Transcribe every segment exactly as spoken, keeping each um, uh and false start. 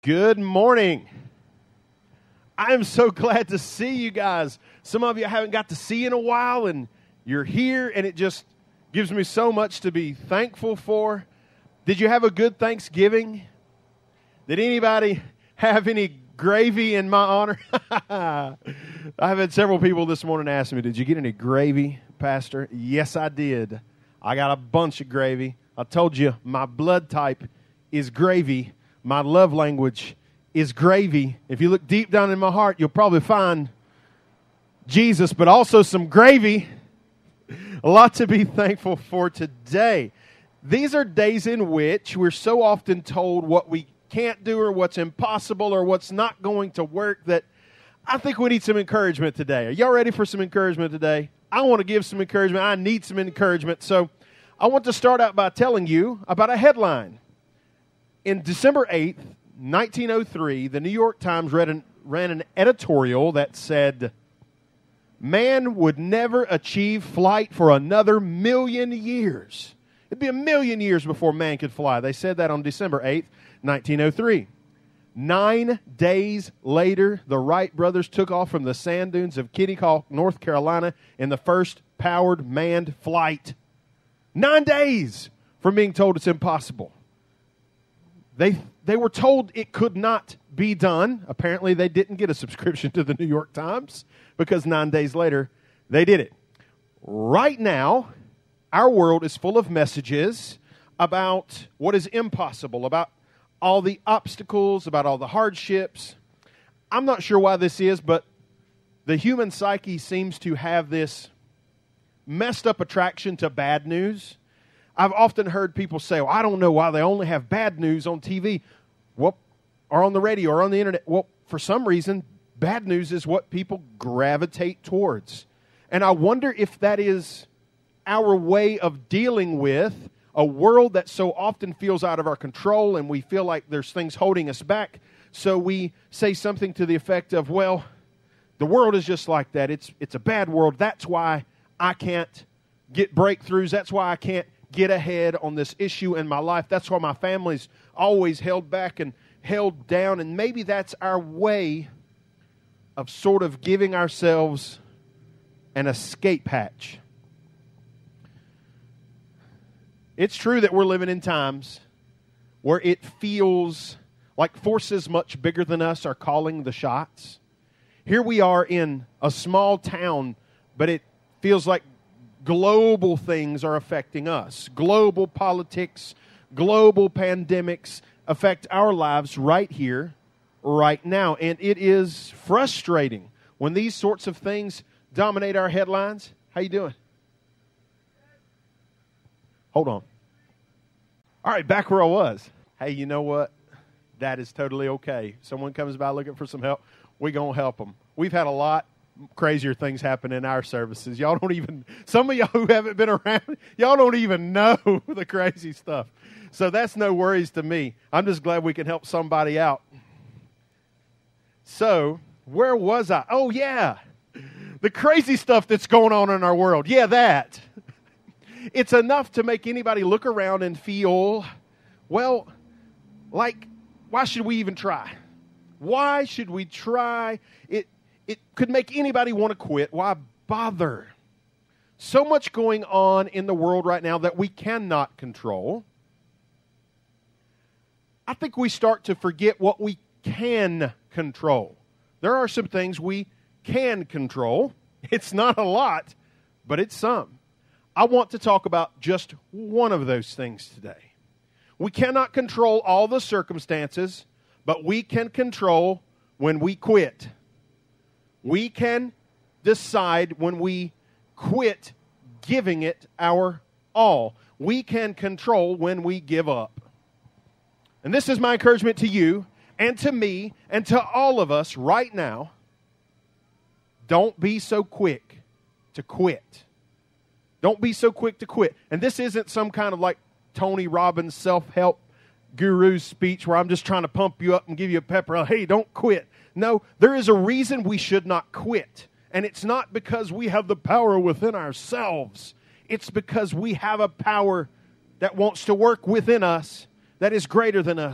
Good morning. I am so glad to see you guys. Some of you I haven't got to see in a while, and you're here, and it just gives me so much to be thankful for. Did you have a good Thanksgiving? Did anybody have any gravy in my honor? I've had several people this morning ask me, did you get any gravy, Pastor? Yes, I did. I got a bunch of gravy. I told you my blood type is gravy. My love language is gravy. If you look deep down in my heart, you'll probably find Jesus, but also some gravy. A lot to be thankful for today. These are days in which we're so often told what we can't do or what's impossible or what's not going to work that I think we need some encouragement today. Are y'all ready for some encouragement today? I want to give some encouragement. I need some encouragement. So I want to start out by telling you about a headline. In December eighth, nineteen oh three, the New York Times read an, ran an editorial that said, man would never achieve flight for another million years. It'd be a million years before man could fly. They said that on December eighth, nineteen oh three. Nine days later, the Wright brothers took off from the sand dunes of Kitty Hawk, North Carolina, in the first powered manned flight. Nine days from being told it's impossible. They they were told it could not be done. Apparently, they didn't get a subscription to the New York Times because nine days later, they did it. Right now, our world is full of messages about what is impossible, about all the obstacles, about all the hardships. I'm not sure why this is, but the human psyche seems to have this messed up attraction to bad news. I've often heard people say, well, I don't know why they only have bad news on T V, well, or on the radio or on the internet. Well, for some reason, bad news is what people gravitate towards. And I wonder if that is our way of dealing with a world that so often feels out of our control and we feel like there's things holding us back. So we say something to the effect of, well, the world is just like that. It's, it's a bad world. That's why I can't get breakthroughs. That's why I can't get ahead on this issue in my life. That's why my family's always held back and held down. And maybe that's our way of sort of giving ourselves an escape hatch. It's true that we're living in times where it feels like forces much bigger than us are calling the shots. Here we are in a small town, but it feels like global things are affecting us. Global politics, global pandemics affect our lives right here, right now. And it is frustrating when these sorts of things dominate our headlines. How you doing? Hold on. All right, back where I was. Hey, you know what? That is totally okay. Someone comes by looking for some help, we're going to help them. We've had a lot crazier things happen in our services. Y'all don't even, some of y'all who haven't been around, y'all don't even know the crazy stuff. So that's no worries to me. I'm just glad we can help somebody out. So, where was I? Oh, yeah. The crazy stuff that's going on in our world. Yeah, that. It's enough to make anybody look around and feel, well, like, why should we even try? Why should we try? It It could make anybody want to quit. Why bother? So much going on in the world right now that we cannot control. I think we start to forget what we can control. There are some things we can control. It's not a lot, but it's some. I want to talk about just one of those things today. We cannot control all the circumstances, but we can control when we quit. We can decide when we quit giving it our all. We can control when we give up. And this is my encouragement to you and to me and to all of us right now. Don't be so quick to quit. Don't be so quick to quit. And this isn't some kind of like Tony Robbins self-help guru's speech where I'm just trying to pump you up and give you a pepper. Hey, don't quit. No, there is a reason we should not quit. And it's not because we have the power within ourselves. It's because we have a power that wants to work within us that is greater than us.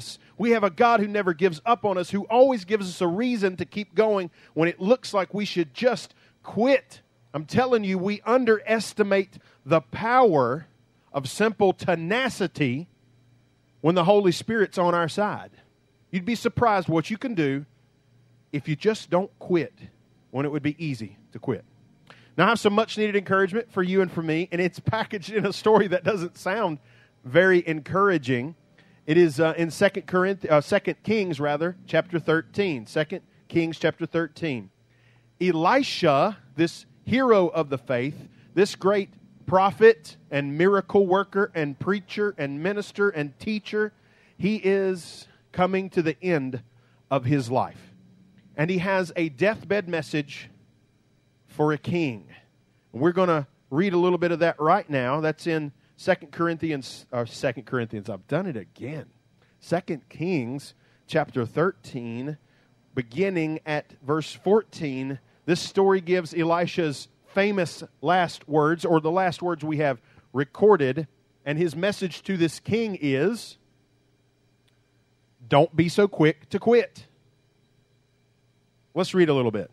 We have a God who never gives up on us, who always gives us a reason to keep going when it looks like we should just quit. I'm telling you, we underestimate the power of simple tenacity when the Holy Spirit's on our side. You'd be surprised what you can do if you just don't quit when it would be easy to quit. Now, I have some much-needed encouragement for you and for me, and it's packaged in a story that doesn't sound very encouraging. It is uh, in Second Corinthians, uh, Second Kings, rather, chapter thirteen. Second Kings, chapter thirteen. Elisha, this hero of the faith, this great prophet and miracle worker and preacher and minister and teacher, he is coming to the end of his life. And he has a deathbed message for a king. And we're going to read a little bit of that right now. That's in Second Corinthians, or Second Corinthians, I've done it again. Second Kings, chapter thirteen, beginning at verse fourteen. This story gives Elisha's famous last words, or the last words we have recorded, and his message to this king is, don't be so quick to quit. Let's read a little bit.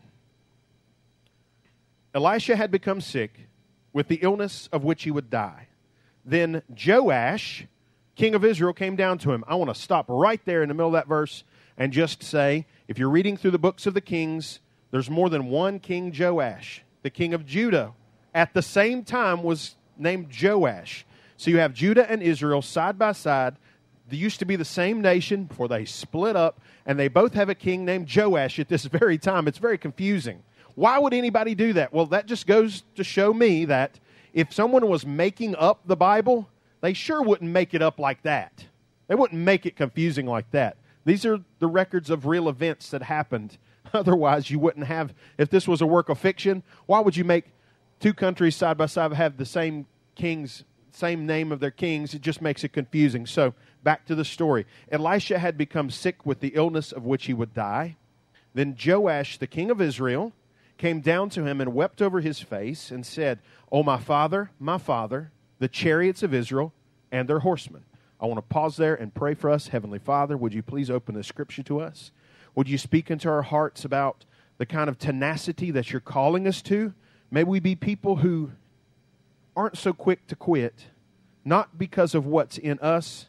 Elisha had become sick with the illness of which he would die. Then Joash, king of Israel, came down to him. I want to stop right there in the middle of that verse and just say, if you're reading through the books of the kings, there's more than one King Joash. The king of Judah at the same time was named Joash. So you have Judah and Israel side by side. They used to be the same nation before they split up, and they both have a king named Joash at this very time. It's very confusing. Why would anybody do that? Well, that just goes to show me that if someone was making up the Bible, they sure wouldn't make it up like that. They wouldn't make it confusing like that. These are the records of real events that happened. Otherwise, you wouldn't have, if this was a work of fiction, why would you make two countries side by side have the same kings, same name of their kings? It just makes it confusing. So, back to the story. Elisha had become sick with the illness of which he would die. Then Joash, the king of Israel, came down to him and wept over his face and said, "O my father, my father, the chariots of Israel and their horsemen." I want to pause there and pray for us. Heavenly Father, would you please open the scripture to us? Would you speak into our hearts about the kind of tenacity that you're calling us to? May we be people who aren't so quick to quit, not because of what's in us,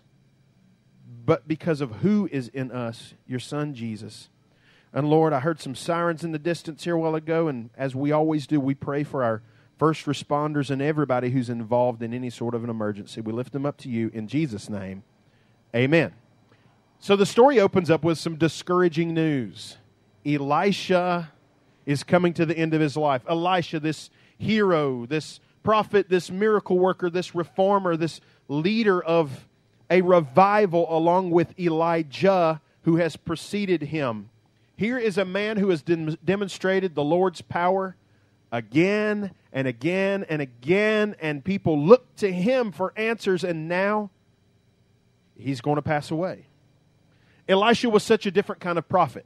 but because of who is in us, your Son, Jesus. And Lord, I heard some sirens in the distance here a while ago, and as we always do, we pray for our first responders and everybody who's involved in any sort of an emergency. We lift them up to you in Jesus' name. Amen. So the story opens up with some discouraging news. Elisha is coming to the end of his life. Elisha, this hero, this prophet, this miracle worker, this reformer, this leader of a revival along with Elijah who has preceded him. Here is a man who has dem- demonstrated the Lord's power again and again and again, and people look to him for answers, and now he's going to pass away. Elisha was such a different kind of prophet.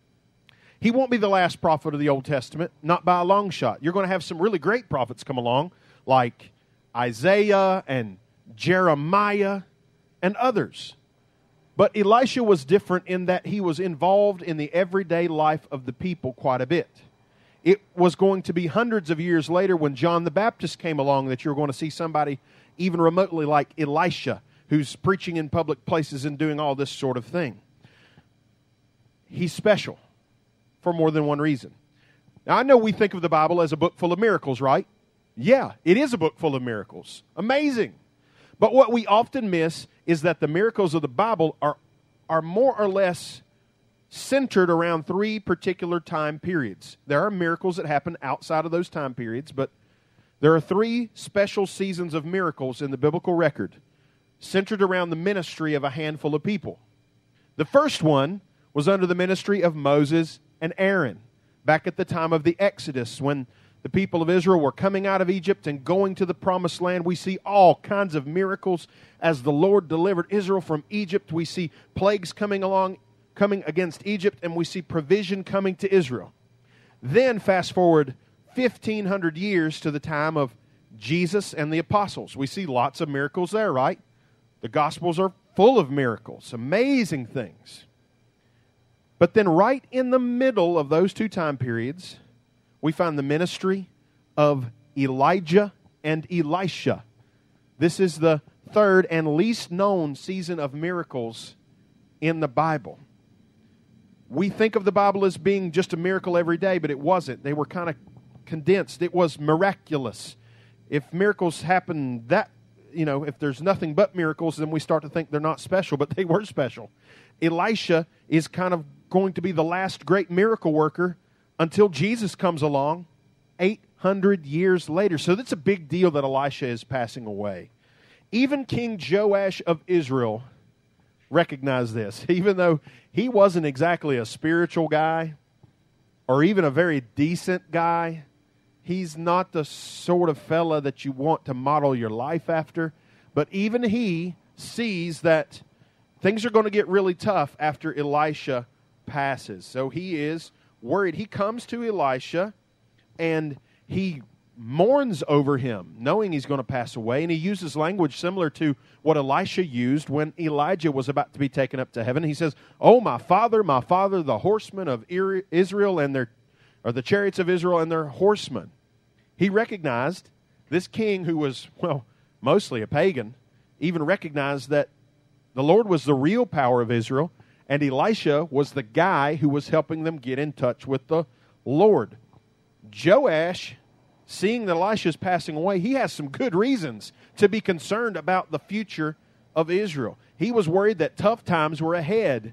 He won't be the last prophet of the Old Testament, not by a long shot. You're going to have some really great prophets come along, like Isaiah and Jeremiah and others. But Elisha was different in that he was involved in the everyday life of the people quite a bit. It was going to be hundreds of years later when John the Baptist came along that you're going to see somebody even remotely like Elisha who's preaching in public places and doing all this sort of thing. He's special for more than one reason. Now, I know we think of the Bible as a book full of miracles, right? Yeah, it is a book full of miracles. Amazing. But what we often miss is that the miracles of the Bible are, are more or less centered around three particular time periods. There are miracles that happen outside of those time periods, but there are three special seasons of miracles in the biblical record centered around the ministry of a handful of people. The first one was under the ministry of Moses and Aaron, back at the time of the Exodus, when the people of Israel were coming out of Egypt and going to the promised land. We see all kinds of miracles as the Lord delivered Israel from Egypt. We see plagues coming along, coming against Egypt, and we see provision coming to Israel. Then fast forward fifteen hundred years to the time of Jesus and the apostles. We see lots of miracles there, right? The Gospels are full of miracles, amazing things. But then right in the middle of those two time periods, we find the ministry of Elijah and Elisha. This is the third and least known season of miracles in the Bible. We think of the Bible as being just a miracle every day, but it wasn't. They were kind of condensed. It was miraculous. If miracles happen that, you know, if there's nothing but miracles, then we start to think they're not special, but they were special. Elisha is kind of going to be the last great miracle worker until Jesus comes along eight hundred years later. So that's a big deal that Elisha is passing away. Even King Joash of Israel recognized this. Even though he wasn't exactly a spiritual guy or even a very decent guy, he's not the sort of fella that you want to model your life after. But even he sees that things are going to get really tough after Elisha passes. So he is worried. He comes to Elisha and he mourns over him, knowing he's going to pass away. And he uses language similar to what Elisha used when Elijah was about to be taken up to heaven. He says, "Oh, my father, my father, the horsemen of Israel and their, or the chariots of Israel and their horsemen." He recognized this king who was, well, mostly a pagan, even recognized that the Lord was the real power of Israel, and Elisha was the guy who was helping them get in touch with the Lord. Joash, seeing that Elisha is passing away, he has some good reasons to be concerned about the future of Israel. He was worried that tough times were ahead.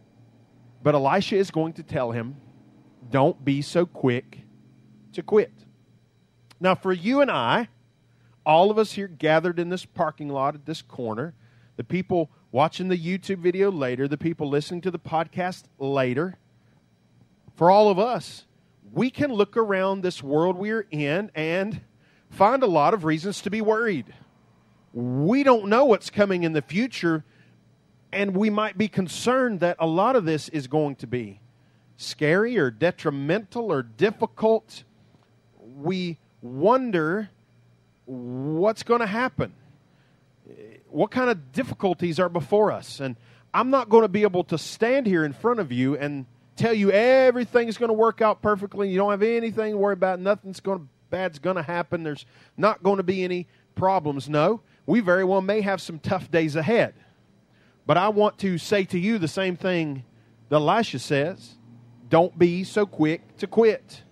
But Elisha is going to tell him, don't be so quick to quit. Now, for you and I, all of us here gathered in this parking lot at this corner, the people watching the YouTube video later, the people listening to the podcast later, for all of us, we can look around this world we're in and find a lot of reasons to be worried. We don't know what's coming in the future, and we might be concerned that a lot of this is going to be scary or detrimental or difficult. We wonder what's going to happen. What kind of difficulties are before us? And I'm not going to be able to stand here in front of you and tell you everything's going to work out perfectly. You don't have anything to worry about. Nothing's going to, bad's going to happen. There's not going to be any problems. No, we very well may have some tough days ahead. But I want to say to you the same thing that Elisha says. Don't be so quick to quit.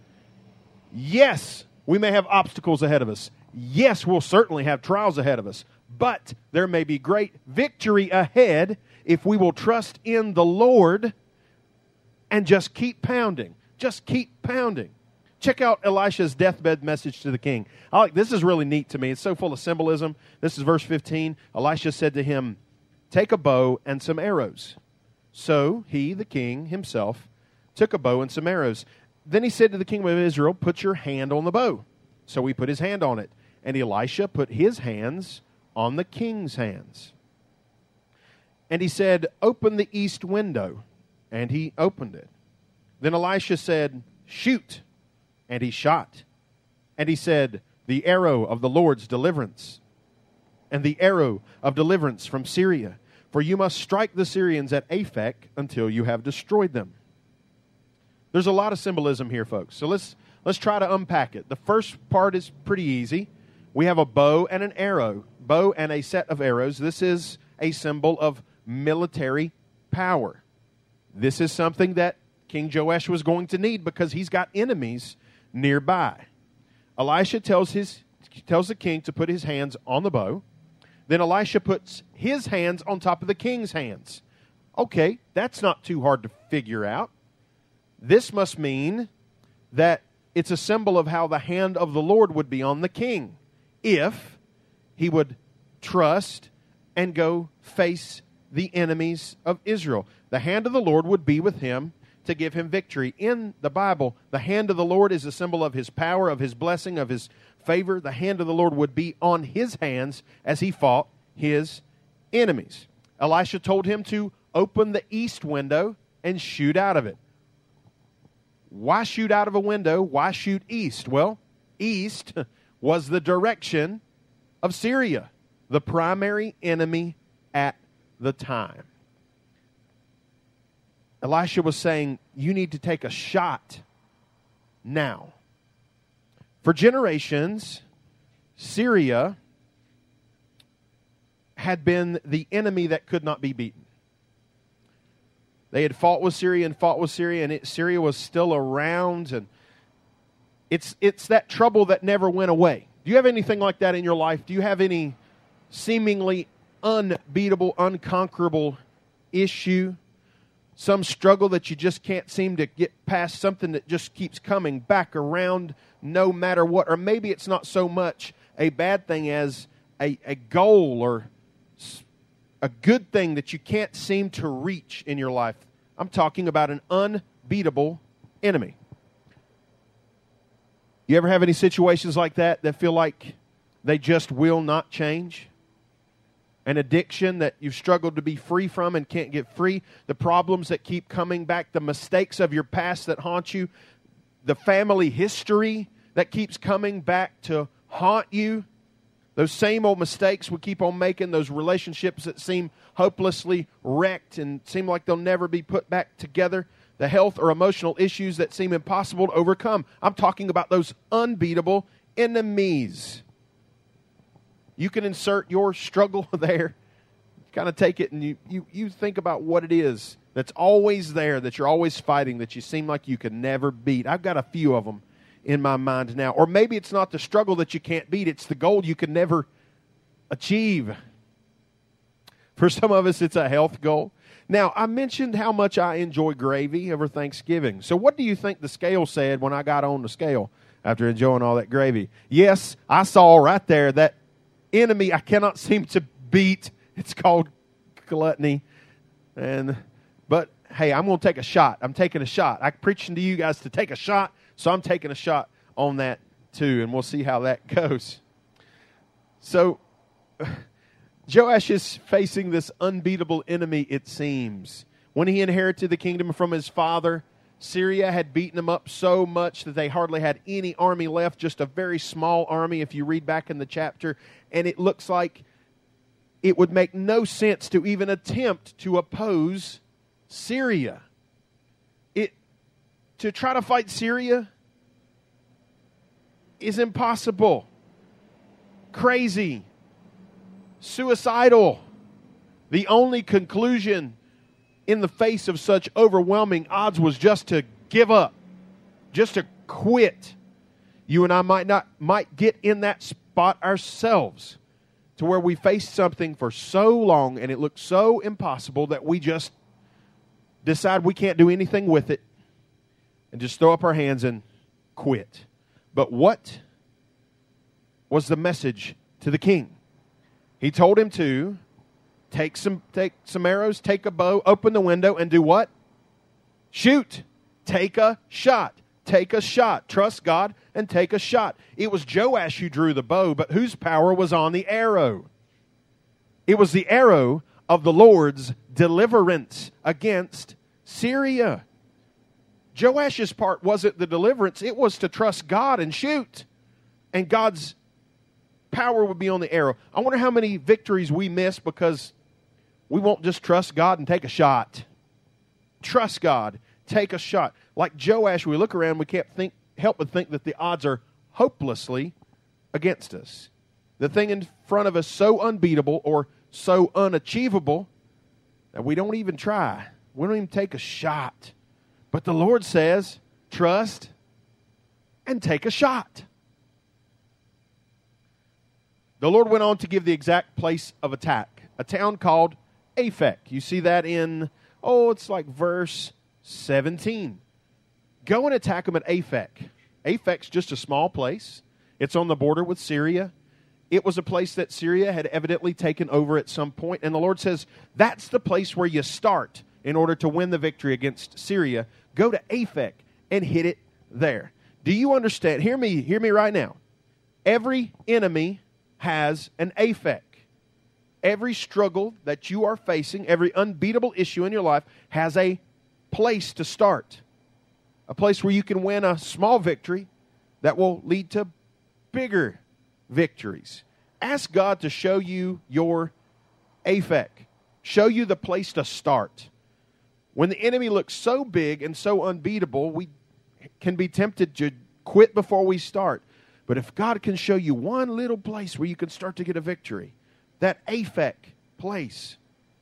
Yes, we may have obstacles ahead of us. Yes, we'll certainly have trials ahead of us. But there may be great victory ahead if we will trust in the Lord and just keep pounding. Just keep pounding. Check out Elisha's deathbed message to the king. I like, this is really neat to me. It's so full of symbolism. This is verse fifteen. Elisha said to him, "Take a bow and some arrows." So he, the king himself, took a bow and some arrows. Then he said to the king of Israel, "Put your hand on the bow." So he put his hand on it. And Elisha put his hands on the king's hands. And he said, "Open the east window." And he opened it. Then Elisha said, "Shoot." And he shot. And he said, "The arrow of the Lord's deliverance, and the arrow of deliverance from Syria. For you must strike the Syrians at Aphek until you have destroyed them." There's a lot of symbolism here, folks. So let's let's try to unpack it. The first part is pretty easy. We have a bow and an arrow. Bow and a set of arrows. This is a symbol of military power. This is something that King Joash was going to need because he's got enemies nearby. Elisha tells his tells the king to put his hands on the bow. Then Elisha puts his hands on top of the king's hands. Okay, that's not too hard to figure out. This must mean that it's a symbol of how the hand of the Lord would be on the king if he would trust and go face the enemies of Israel. The hand of the Lord would be with him to give him victory. In the Bible, the hand of the Lord is a symbol of his power, of his blessing, of his favor. The hand of the Lord would be on his hands as he fought his enemies. Elisha told him to open the east window and shoot out of it. Why shoot out of a window? Why shoot east? Well, east was the direction of Syria, the primary enemy at the time. Elisha was saying, you need to take a shot now. For generations, Syria had been the enemy that could not be beaten. They had fought with Syria and fought with Syria, and it, Syria was still around, and it's it's that trouble that never went away. Do you have anything like that in your life? Do you have any seemingly unbeatable, unconquerable issue? Some struggle that you just can't seem to get past, something that just keeps coming back around no matter what. Or maybe it's not so much a bad thing as a, a goal or a good thing that you can't seem to reach in your life. I'm talking about an unbeatable enemy. You ever have any situations like that that feel like they just will not change? An addiction that you've struggled to be free from and can't get free. The problems that keep coming back. The mistakes of your past that haunt you. The family history that keeps coming back to haunt you. Those same old mistakes we keep on making. Those relationships that seem hopelessly wrecked and seem like they'll never be put back together. The health or emotional issues that seem impossible to overcome. I'm talking about those unbeatable enemies. You can insert your struggle there. Kind of take it and you, you, you think about what it is that's always there, that you're always fighting, that you seem like you can never beat. I've got a few of them in my mind now. Or maybe it's not the struggle that you can't beat. It's the goal you can never achieve. For some of us, it's a health goal. Now, I mentioned how much I enjoy gravy over Thanksgiving. So what do you think the scale said when I got on the scale after enjoying all that gravy? Yes, I saw right there that enemy I cannot seem to beat. It's called gluttony. And but hey, I'm going to take a shot. I'm taking a shot. I'm preaching to you guys to take a shot, so I'm taking a shot on that too, and we'll see how that goes. So Joash is facing this unbeatable enemy, it seems. When he inherited the kingdom from his father, Syria had beaten them up so much that they hardly had any army left, just a very small army if you read back in the chapter. And it looks like it would make no sense to even attempt to oppose Syria. It to try to fight Syria is impossible. Crazy. Suicidal. The only conclusion in the face of such overwhelming odds was just to give up, just to quit. You and I might not might get in that spot ourselves, to where we faced something for so long and it looked so impossible that we just decide we can't do anything with it and just throw up our hands and quit. But what was the message to the king? He told him to take some take some arrows, take a bow, open the window, and do what? Shoot. Take a shot. Take a shot. Trust God and take a shot. It was Joash who drew the bow, but whose power was on the arrow? It was the arrow of the Lord's deliverance against Syria. Joash's part wasn't the deliverance. It was to trust God and shoot. And God's power would be on the arrow. I wonder how many victories we miss because we won't just trust God and take a shot. Trust God. Take a shot. Like Joash, we look around, we can't think, help but think that the odds are hopelessly against us. The thing in front of us so unbeatable or so unachievable that we don't even try. We don't even take a shot. But the Lord says, trust and take a shot. The Lord went on to give the exact place of attack, a town called Aphek. You see that in, oh, it's like verse seventeen. Go and attack them at Aphek. Aphek's just a small place. It's on the border with Syria. It was a place that Syria had evidently taken over at some point. And the Lord says, that's the place where you start in order to win the victory against Syria. Go to Aphek and hit it there. Do you understand? Hear me, hear me right now. Every enemy has an Aphek. Every struggle that you are facing, every unbeatable issue in your life has a place to start. A place where you can win a small victory that will lead to bigger victories. Ask God to show you your Aphek. show you the place to start. When the enemy looks so big and so unbeatable, we can be tempted to quit before we start. But if God can show you one little place where you can start to get a victory, that Aphek place,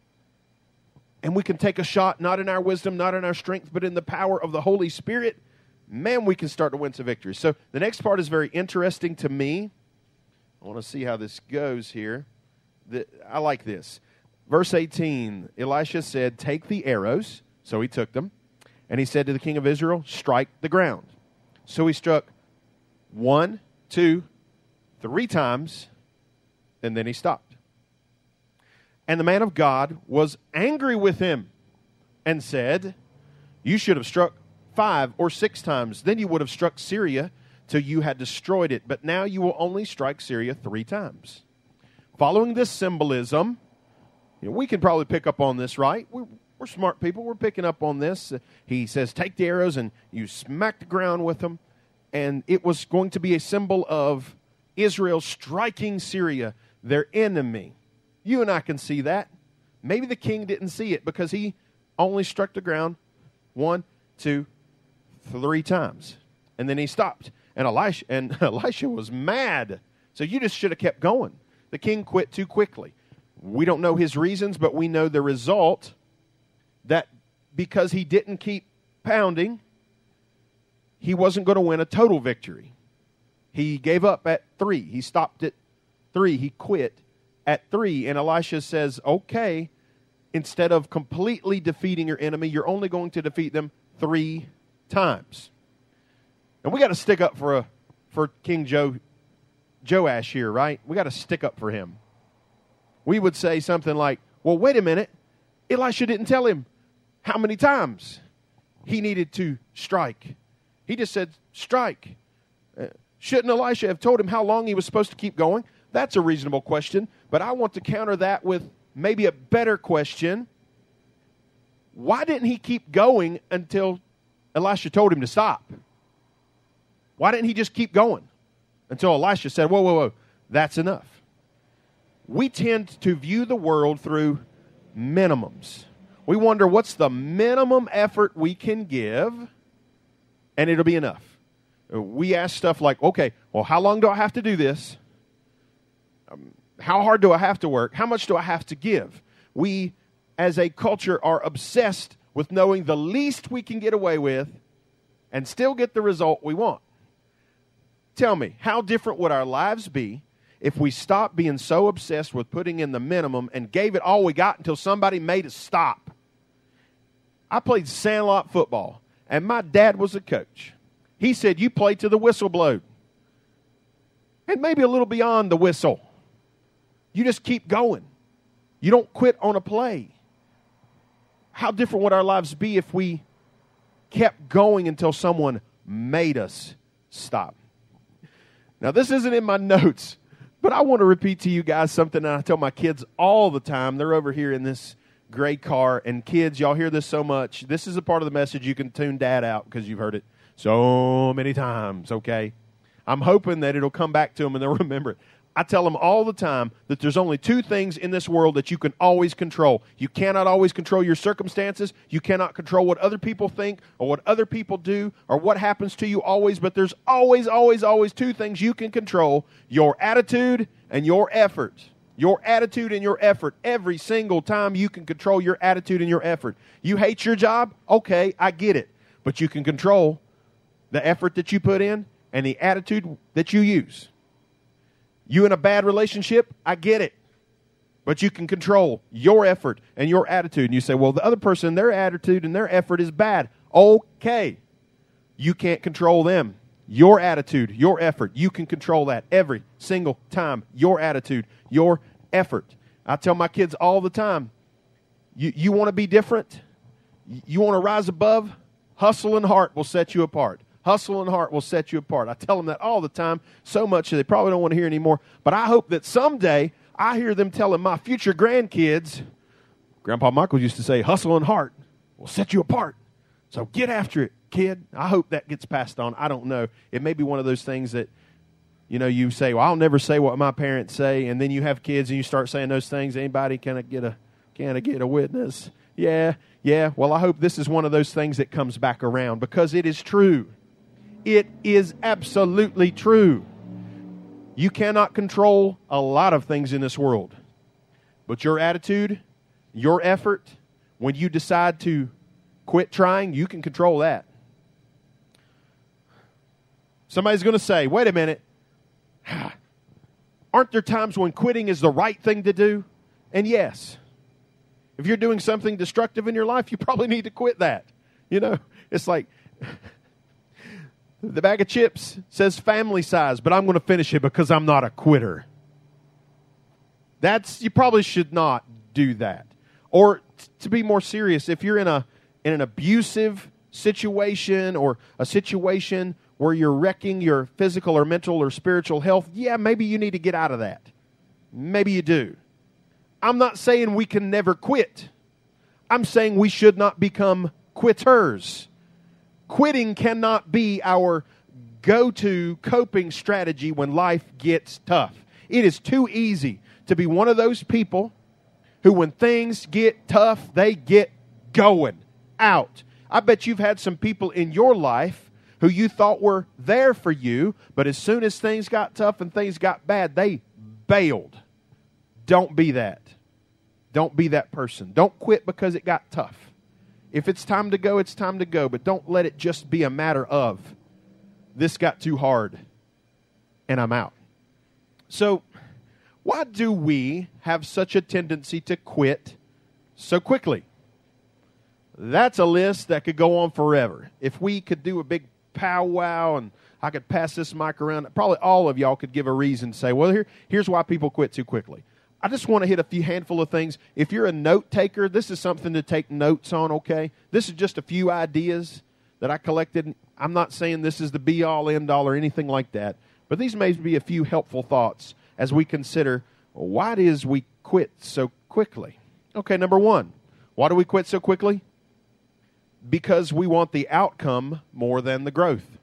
and we can take a shot, not in our wisdom, not in our strength, but in the power of the Holy Spirit, man, we can start to win some victories. So the next part is very interesting to me. I want to see how this goes here. The, I like this. Verse eighteen, Elisha said, take the arrows. So he took them. And he said to the king of Israel, strike the ground. So he struck one, two, three times, and then he stopped. And the man of God was angry with him and said, you should have struck five or six times. Then you would have struck Syria till you had destroyed it. But now you will only strike Syria three times. Following this symbolism, you know, we can probably pick up on this, right? We're, we're smart people. We're picking up on this. Uh, he says, take the arrows and you smack the ground with them. And it was going to be a symbol of Israel striking Syria, their enemy. You and I can see that. Maybe the king didn't see it because he only struck the ground one, two, three times. And then he stopped. And Elisha, and Elisha was mad. So you just should have kept going. The king quit too quickly. We don't know his reasons, but we know the result, that because he didn't keep pounding, he wasn't going to win a total victory. He gave up at three. He stopped at three. He quit at three. And Elisha says, okay, instead of completely defeating your enemy, you're only going to defeat them three times. And we got to stick up for a for King Jo, Joash here, right? We got to stick up for him. We would say something like, well, wait a minute. Elisha didn't tell him how many times he needed to strike. He just said, strike. Uh, shouldn't Elisha have told him how long he was supposed to keep going? That's a reasonable question. But I want to counter that with maybe a better question. Why didn't he keep going until Elisha told him to stop? Why didn't he just keep going until Elisha said, whoa, whoa, whoa, that's enough? We tend to view the world through minimums. We wonder what's the minimum effort we can give, and it'll be enough. We ask stuff like, okay, well, how long do I have to do this? Um, how hard do I have to work? How much do I have to give? We, as a culture, are obsessed with knowing the least we can get away with and still get the result we want. Tell me, how different would our lives be if we stopped being so obsessed with putting in the minimum and gave it all we got until somebody made us stop? I played sandlot football, and my dad was a coach. He said, you play till the whistle blowed. And maybe a little beyond the whistle. You just keep going. You don't quit on a play. How different would our lives be if we kept going until someone made us stop? Now, this isn't in my notes, but I want to repeat to you guys something that I tell my kids all the time. They're over here in this gray car, and kids, y'all hear this so much. This is a part of the message you can tune Dad out because you've heard it so many times, okay? I'm hoping that it'll come back to them and they'll remember it. I tell them all the time that there's only two things in this world that you can always control. You cannot always control your circumstances. You cannot control what other people think or what other people do or what happens to you always. But there's always, always, always two things you can control: your attitude and your effort. Your attitude and your effort. Every single time you can control your attitude and your effort. You hate your job? Okay, I get it. But you can control the effort that you put in and the attitude that you use. You in a bad relationship? I get it. But you can control your effort and your attitude. And you say, well, the other person, their attitude and their effort is bad. Okay. You can't control them. Your attitude, your effort, you can control that every single time. Your attitude, your effort. I tell my kids all the time, you, you want to be different? You want to rise above? Hustle and heart will set you apart. Hustle and heart will set you apart. I tell them that all the time, so much that they probably don't want to hear anymore. But I hope that someday I hear them telling my future grandkids, Grandpa Michael used to say, hustle and heart will set you apart. So get after it, kid. I hope that gets passed on. I don't know. It may be one of those things that, you know, you say, well, I'll never say what my parents say. And then you have kids and you start saying those things. Anybody kind of get a Can I get a witness? Yeah, yeah. Well, I hope this is one of those things that comes back around because it is true. It is absolutely true. You cannot control a lot of things in this world. But your attitude, your effort, when you decide to quit trying, you can control that. Somebody's going to say, wait a minute. Aren't there times when quitting is the right thing to do? And yes. If you're doing something destructive in your life, you probably need to quit that. You know, it's like the bag of chips says family size, but I'm going to finish it because I'm not a quitter. That's, you probably should not do that. Or t- to be more serious, if you're in a in an abusive situation or a situation where you're wrecking your physical or mental or spiritual health, yeah, maybe you need to get out of that. Maybe you do. I'm not saying we can never quit. I'm saying we should not become quitters. Quitting cannot be our go-to coping strategy when life gets tough. It is too easy to be one of those people who, when things get tough, they get going out. I bet you've had some people in your life who you thought were there for you, but as soon as things got tough and things got bad, they bailed. Don't be that. Don't be that person. Don't quit because it got tough. If it's time to go, it's time to go, but don't let it just be a matter of, this got too hard and I'm out. So, why do we have such a tendency to quit so quickly? That's a list that could go on forever. If we could do a big powwow and I could pass this mic around, probably all of y'all could give a reason to say, well, here, here's why people quit too quickly. I just want to hit a few handful of things. If you're a note taker, this is something to take notes on, okay? This is just a few ideas that I collected. I'm not saying this is the be-all, end-all, or anything like that, but these may be a few helpful thoughts as we consider why it is we quit so quickly. Okay, number one, why do we quit so quickly? Because we want the outcome more than the growth.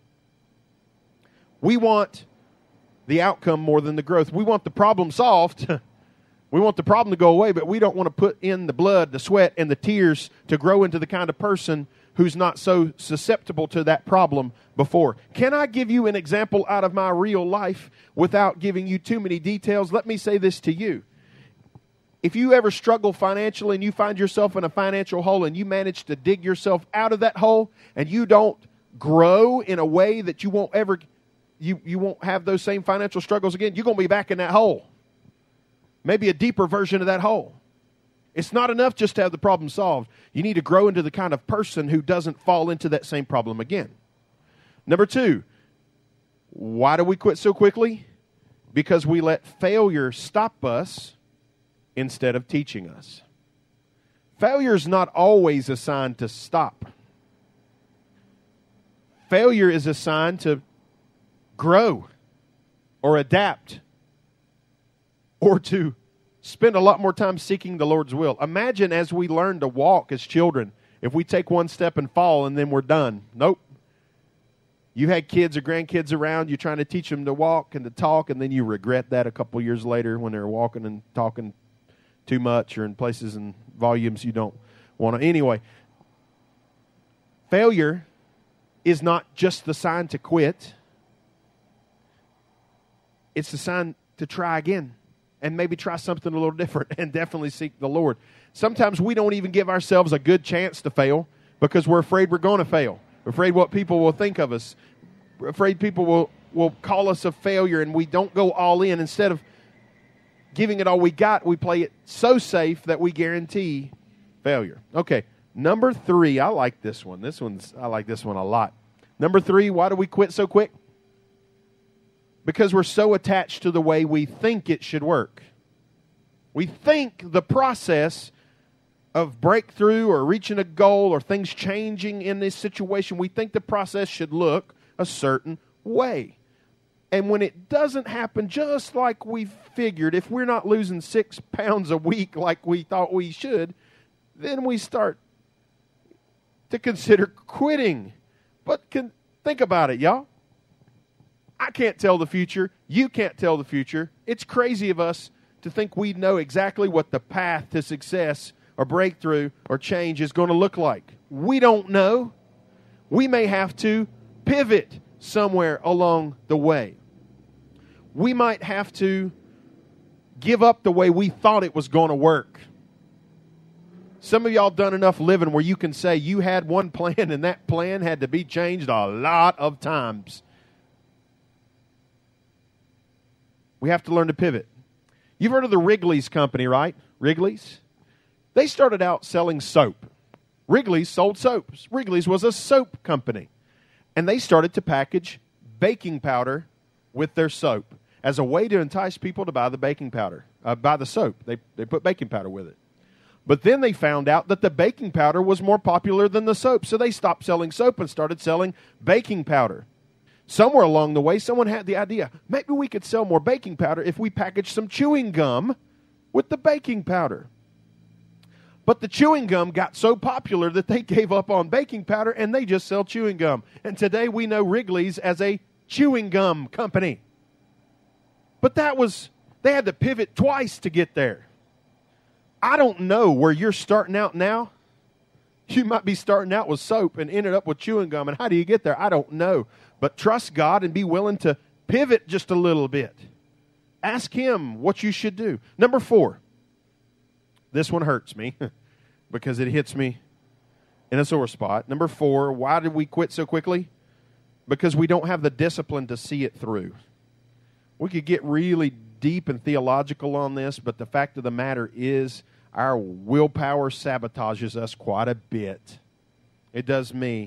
We want the outcome more than the growth. We want the problem solved. We want the problem to go away, but we don't want to put in the blood, the sweat, and the tears to grow into the kind of person who's not so susceptible to that problem before. Can I give you an example out of my real life without giving you too many details? Let me say this to you. If you ever struggle financially and you find yourself in a financial hole and you manage to dig yourself out of that hole and you don't grow in a way that you won't ever, you, you won't have those same financial struggles again, you're going to be back in that hole. Maybe a deeper version of that hole. It's not enough just to have the problem solved. You need to grow into the kind of person who doesn't fall into that same problem again. Number two, why do we quit so quickly? Because we let failure stop us instead of teaching us. Failure is not always a sign to stop. Failure is a sign to grow or adapt or to spend a lot more time seeking the Lord's will. Imagine as we learn to walk as children, if we take one step and fall and then we're done. Nope. You had kids or grandkids around, you're trying to teach them to walk and to talk, and then you regret that a couple years later when they're walking and talking too much or in places and volumes you don't want to. Anyway, failure is not just the sign to quit. It's the sign to try again. And maybe try something a little different and definitely seek the Lord. Sometimes we don't even give ourselves a good chance to fail because we're afraid we're going to fail. We're afraid what people will think of us. We're afraid people will, will call us a failure and we don't go all in. Instead of giving it all we got, we play it so safe that we guarantee failure. Okay, number three. I like this one. This one's I like this one a lot. Number three, why do we quit so quick? Because we're so attached to the way we think it should work. We think the process of breakthrough or reaching a goal or things changing in this situation, we think the process should look a certain way. And when it doesn't happen just like we figured, if we're not losing six pounds a week like we thought we should, then we start to consider quitting. But can, think about it, y'all. I can't tell the future. You can't tell the future. It's crazy of us to think we know exactly what the path to success or breakthrough or change is going to look like. We don't know. We may have to pivot somewhere along the way. We might have to give up the way we thought it was going to work. Some of y'all done enough living where you can say you had one plan and that plan had to be changed a lot of times. We have to learn to pivot. You've heard of the Wrigley's company, right? Wrigley's? They started out selling soap. Wrigley's sold soaps. Wrigley's was a soap company. And they started to package baking powder with their soap as a way to entice people to buy the baking powder, uh, buy the soap. They, they put baking powder with it. But then they found out that the baking powder was more popular than the soap, so they stopped selling soap and started selling baking powder. Somewhere along the way, someone had the idea, maybe we could sell more baking powder if we packaged some chewing gum with the baking powder. But the chewing gum got so popular that they gave up on baking powder and they just sell chewing gum. And today we know Wrigley's as a chewing gum company. But that was, they had to pivot twice to get there. I don't know where you're starting out now. You might be starting out with soap and ended up with chewing gum. And how do you get there? I don't know. But trust God and be willing to pivot just a little bit. Ask Him what you should do. Number four. This one hurts me because it hits me in a sore spot. Number four, why did we quit so quickly? Because we don't have the discipline to see it through. We could get really deep and theological on this, but the fact of the matter is our willpower sabotages us quite a bit. It does me.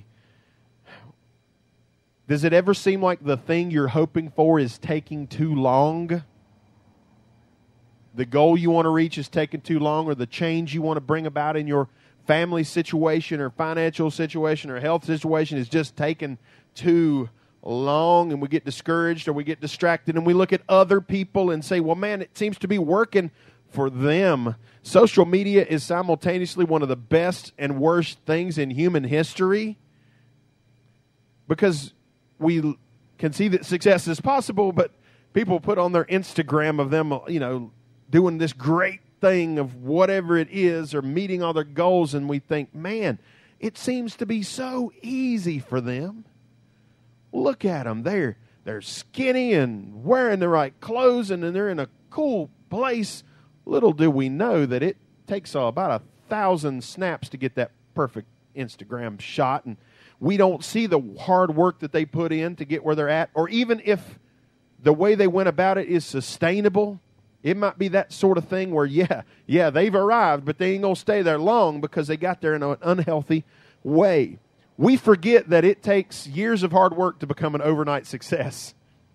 Does it ever seem like the thing you're hoping for is taking too long? The goal you want to reach is taking too long, or the change you want to bring about in your family situation or financial situation or health situation is just taking too long, and we get discouraged or we get distracted and we look at other people and say, well, man, it seems to be working for them. Social media is simultaneously one of the best and worst things in human history because we can see that success is possible, but people put on their Instagram of them, you know, doing this great thing of whatever it is or meeting all their goals, and we think, man, it seems to be so easy for them. Look at them. They're, they're skinny and wearing the right clothes, and then they're in a cool place. Little do we know that it takes uh, about a thousand snaps to get that perfect Instagram shot, and we don't see the hard work that they put in to get where they're at, or even if the way they went about it is sustainable. It might be that sort of thing where, yeah, yeah, they've arrived, but they ain't going to stay there long because they got there in an unhealthy way. We forget that it takes years of hard work to become an overnight success.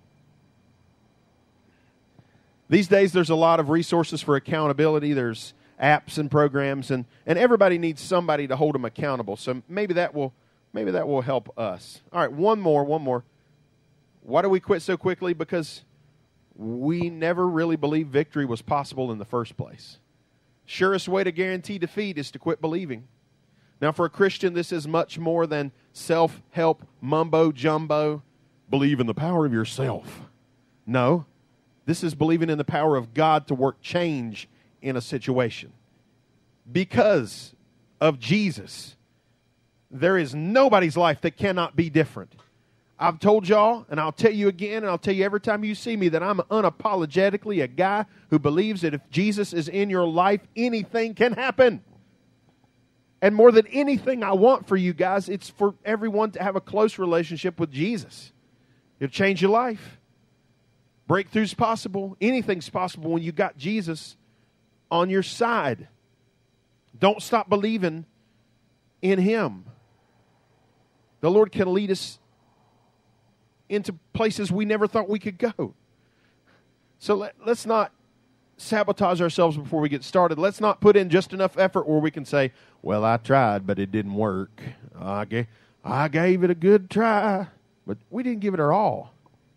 These days, there's a lot of resources for accountability. There's apps and programs, and, and everybody needs somebody to hold them accountable. So maybe that will maybe that will help us. All right, one more, one more. Why do we quit so quickly? Because we never really believed victory was possible in the first place. Surest way to guarantee defeat is to quit believing. Now, for a Christian, this is much more than self-help, mumbo-jumbo, believe in the power of yourself. No, this is believing in the power of God to work change in a situation. Because of Jesus, there is nobody's life that cannot be different. I've told y'all, and I'll tell you again, and I'll tell you every time you see me, that I'm unapologetically a guy who believes that if Jesus is in your life, anything can happen. And more than anything I want for you guys, it's for everyone to have a close relationship with Jesus. It'll change your life. Breakthrough's possible. Anything's possible when you got Jesus on your side. Don't stop believing in Him. The Lord can lead us into places we never thought we could go. So let, let's not sabotage ourselves before we get started. Let's not put in just enough effort where we can say, well, I tried, but it didn't work. I gave, I gave it a good try, but we didn't give it our all.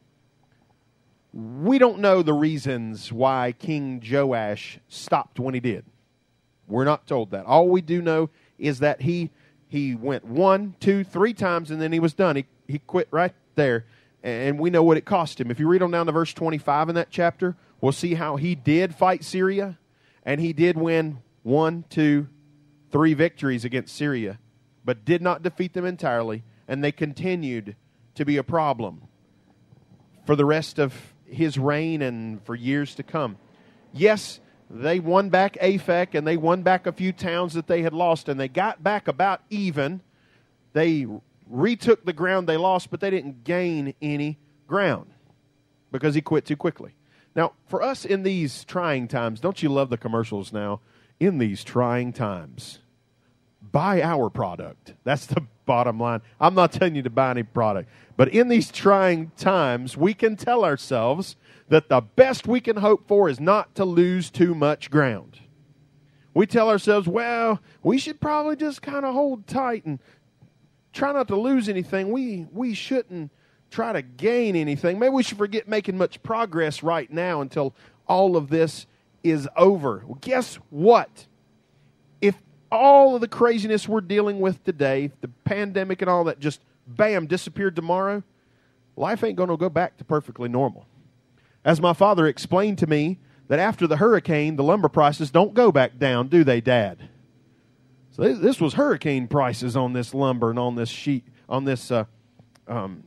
We don't know the reasons why King Joash stopped when he did. We're not told that. All we do know is that he he went one, two, three times, and then he was done. He, he quit right there. And we know what it cost him. If you read on down to verse twenty-five in that chapter, we'll see how he did fight Syria, and he did win one, two, three victories against Syria, but did not defeat them entirely, and they continued to be a problem for the rest of his reign and for years to come. Yes, they won back Aphek, and they won back a few towns that they had lost, and they got back about even. They retook the ground they lost, but they didn't gain any ground because he quit too quickly. Now, for us in these trying times, don't you love the commercials now? In these trying times, buy our product. That's the bottom line. I'm not telling you to buy any product. But in these trying times, we can tell ourselves that the best we can hope for is not to lose too much ground. We tell ourselves, well, we should probably just kind of hold tight and try not to lose anything. We we shouldn't try to gain anything. Maybe we should forget making much progress right now until all of this is over. Well, guess what? If all of the craziness we're dealing with today, the pandemic and all that, just bam, disappeared tomorrow, life ain't going to go back to perfectly normal. As my father explained to me, that after the hurricane, the lumber prices don't go back down, do they, Dad? So this was hurricane prices on this lumber and on this sheet, on this uh, um,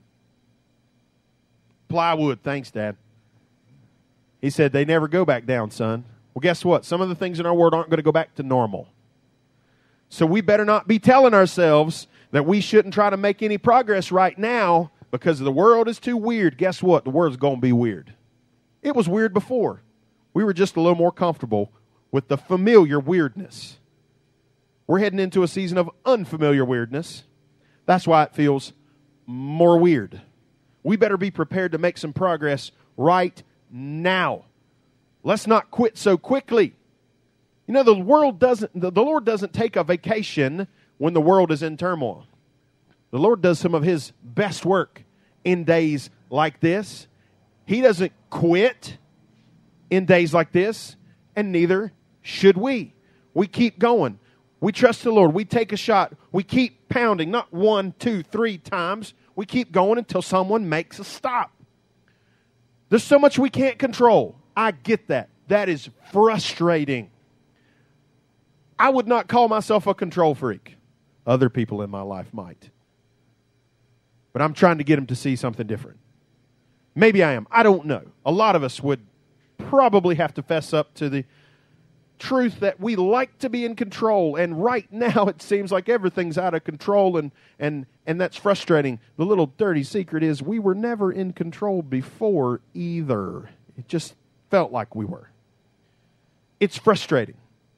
plywood. Thanks, Dad. He said, they never go back down, son. Well, guess what? Some of the things in our world aren't going to go back to normal. So we better not be telling ourselves that we shouldn't try to make any progress right now because the world is too weird. Guess what? The world's going to be weird. It was weird before. We were just a little more comfortable with the familiar weirdness. We're heading into a season of unfamiliar weirdness. That's why it feels more weird. We better be prepared to make some progress right now. Let's not quit so quickly. You know, the world doesn't, the, the Lord doesn't take a vacation when the world is in turmoil. The Lord does some of His best work in days like this. He doesn't quit in days like this, and neither should we. We keep going. We trust the Lord. We take a shot. We keep pounding, not one, two, three times. We keep going until someone makes a stop. There's so much we can't control. I get that. That is frustrating. I would not call myself a control freak. Other people in my life might. But I'm trying to get them to see something different. Maybe I am. I don't know. A lot of us would probably have to fess up to the truth that we like to be in control. And right now it seems like everything's out of control, and, and, and that's frustrating. The little dirty secret is we were never in control before either. It just felt like we were. It's frustrating.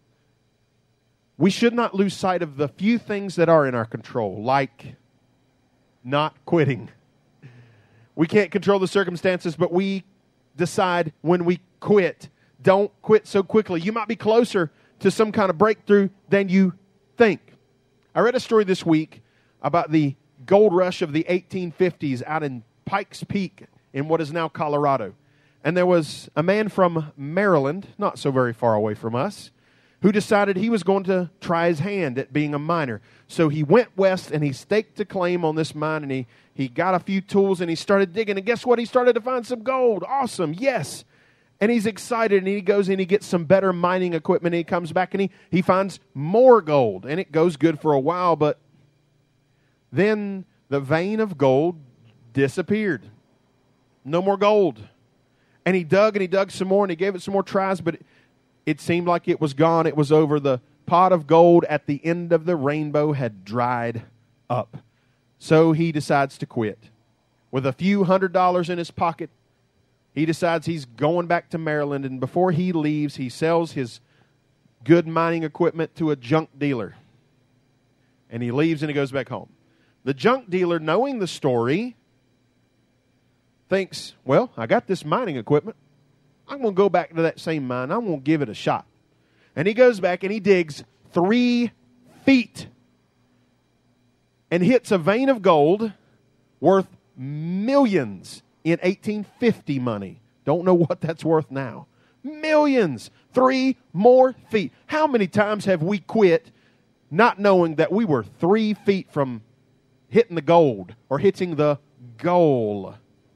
We should not lose sight of the few things that are in our control, like not quitting. We can't control the circumstances, but we decide when we quit. Don't quit so quickly. You might be closer to some kind of breakthrough than you think. I read a story this week about the gold rush of the eighteen fifties out in Pikes Peak in what is now Colorado. And there was a man from Maryland, not so very far away from us, who decided he was going to try his hand at being a miner. So he went west and he staked a claim on this mine, and he, he got a few tools and he started digging. And guess what? He started to find some gold. Awesome. Yes. And he's excited, and he goes and he gets some better mining equipment, and he comes back and he, he finds more gold. And it goes good for a while, but then the vein of gold disappeared. No more gold. And he dug and he dug some more, and he gave it some more tries, but it, it seemed like it was gone. It was over. The pot of gold at the end of the rainbow had dried up. So he decides to quit. With a few hundred dollars in his pocket, he decides he's going back to Maryland, and before he leaves, he sells his good mining equipment to a junk dealer. And he leaves and he goes back home. The junk dealer, knowing the story, thinks, well, I got this mining equipment. I'm going to go back to that same mine. I'm going to give it a shot. And he goes back and he digs three feet and hits a vein of gold worth millions in eighteen fifty money. Don't know what that's worth now. Millions. Three more feet. How many times have we quit not knowing that we were three feet from hitting the gold or hitting the goal?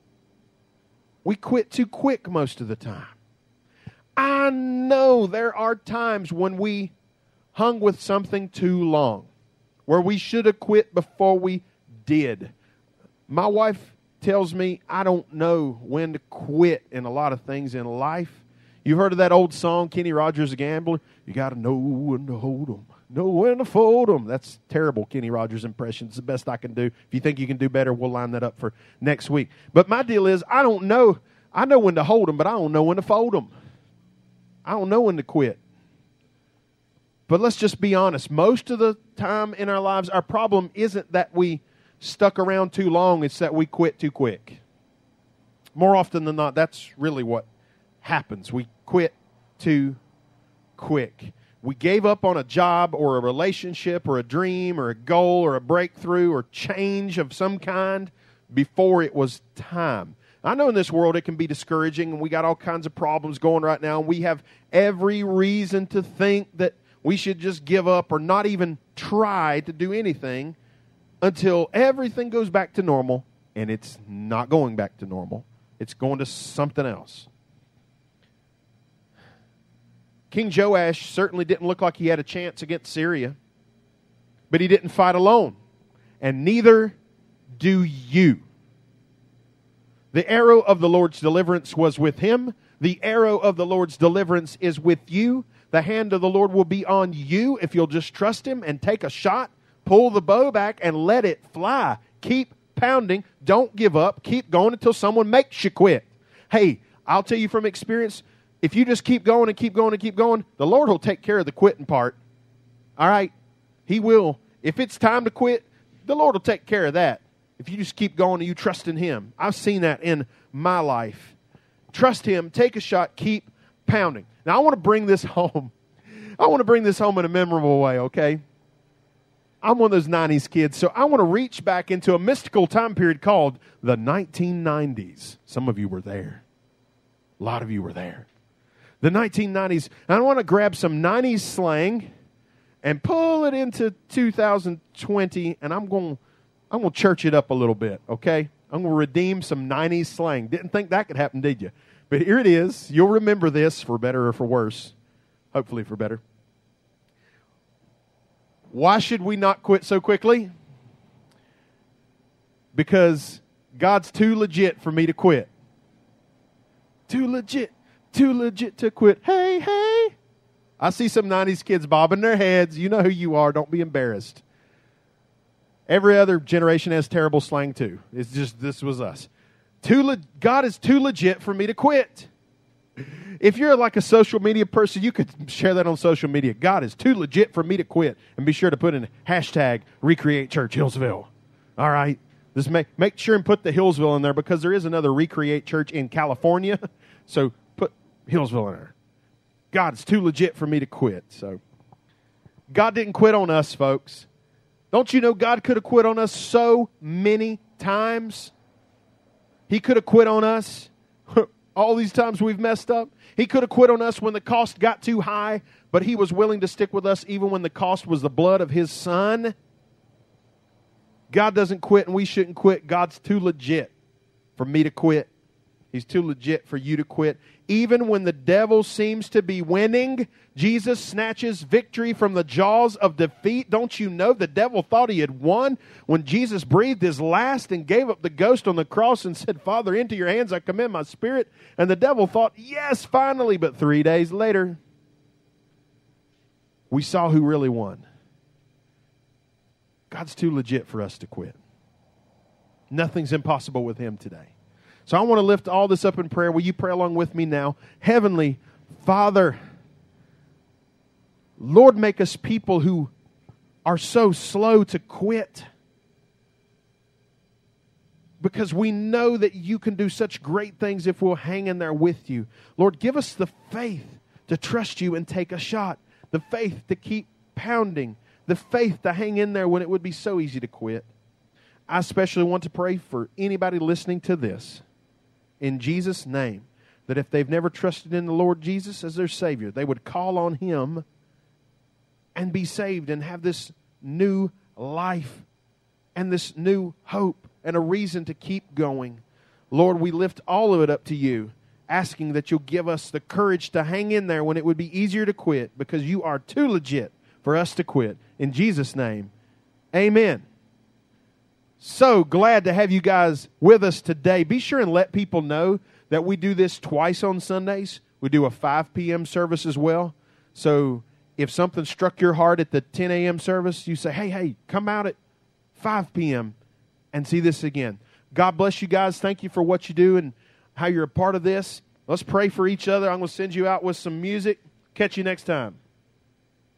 We quit too quick most of the time. I know there are times when we hung with something too long, where we should have quit before we did. My wife tells me I don't know when to quit in a lot of things in life. You've heard of that old song, Kenny Rogers, The Gambler? You got to know when to hold 'em, know when to fold 'em. That's terrible Kenny Rogers impression. It's the best I can do. If you think you can do better, we'll line that up for next week. But my deal is I don't know. I know when to hold 'em, but I don't know when to fold 'em. I don't know when to quit. But let's just be honest. Most of the time in our lives, our problem isn't that we stuck around too long. It's that we quit too quick. More often than not, that's really what happens. We quit too quick. We gave up on a job or a relationship or a dream or a goal or a breakthrough or change of some kind before it was time. I know in this world it can be discouraging, and we got all kinds of problems going right now, and we have every reason to think that we should just give up or not even try to do anything until everything goes back to normal, and it's not going back to normal. It's going to something else. King Joash certainly didn't look like he had a chance against Syria, but he didn't fight alone, and neither do you. The arrow of the Lord's deliverance was with him. The arrow of the Lord's deliverance is with you. The hand of the Lord will be on you if you'll just trust him and take a shot. Pull the bow back and let it fly. Keep pounding. Don't give up. Keep going until someone makes you quit. Hey, I'll tell you from experience, if you just keep going and keep going and keep going, the Lord will take care of the quitting part. All right? He will. If it's time to quit, the Lord will take care of that. If you just keep going and you trust in him. I've seen that in my life. Trust him. Take a shot. Keep pounding. Now, I want to bring this home. I want to bring this home in a memorable way, okay? I'm one of those nineties kids, so I want to reach back into a mystical time period called the nineteen nineties. Some of you were there. A lot of you were there. The nineteen nineties. And I want to grab some nineties slang and pull it into two thousand twenty, and I'm going, I'm going to church it up a little bit, okay? I'm going to redeem some nineties slang. Didn't think that could happen, did you? But here it is. You'll remember this for better or for worse. Hopefully for better. Why should we not quit so quickly? Because God's too legit for me to quit. Too legit. Too legit to quit. Hey, hey. I see some nineties kids bobbing their heads. You know who you are. Don't be embarrassed. Every other generation has terrible slang too. It's just, this was us. Too le- God is too legit for me to quit. If you're like a social media person, you could share that on social media. God is too legit for me to quit. And be sure to put in hashtag Recreate Church Hillsville. All right? Just make, make sure and put the Hillsville in there because there is another Recreate Church in California. So put Hillsville in there. God is too legit for me to quit. So God didn't quit on us, folks. Don't you know God could have quit on us so many times? He could have quit on us all these times we've messed up. He could have quit on us when the cost got too high, but he was willing to stick with us even when the cost was the blood of his son. God doesn't quit, and we shouldn't quit. God's too legit for me to quit. He's too legit for you to quit. Even when the devil seems to be winning, Jesus snatches victory from the jaws of defeat. Don't you know the devil thought he had won when Jesus breathed his last and gave up the ghost on the cross and said, Father, into your hands I commend my spirit. And the devil thought, yes, finally. But three days later, we saw who really won. God's too legit for us to quit. Nothing's impossible with him today. So I want to lift all this up in prayer. Will you pray along with me now? Heavenly Father, Lord, make us people who are so slow to quit, because we know that you can do such great things if we'll hang in there with you. Lord, give us the faith to trust you and take a shot, the faith to keep pounding, the faith to hang in there when it would be so easy to quit. I especially want to pray for anybody listening to this, in Jesus' name, that if they've never trusted in the Lord Jesus as their Savior, they would call on him and be saved and have this new life and this new hope and a reason to keep going. Lord, we lift all of it up to you, asking that you'll give us the courage to hang in there when it would be easier to quit, because you are too legit for us to quit. In Jesus' name, amen. So glad to have you guys with us today. Be sure and let people know that we do this twice on Sundays. We do a five p.m. service as well. So if something struck your heart at the ten a.m. service, you say, hey, hey, come out at five p.m. and see this again. God bless you guys. Thank you for what you do and how you're a part of this. Let's pray for each other. I'm going to send you out with some music. Catch you next time.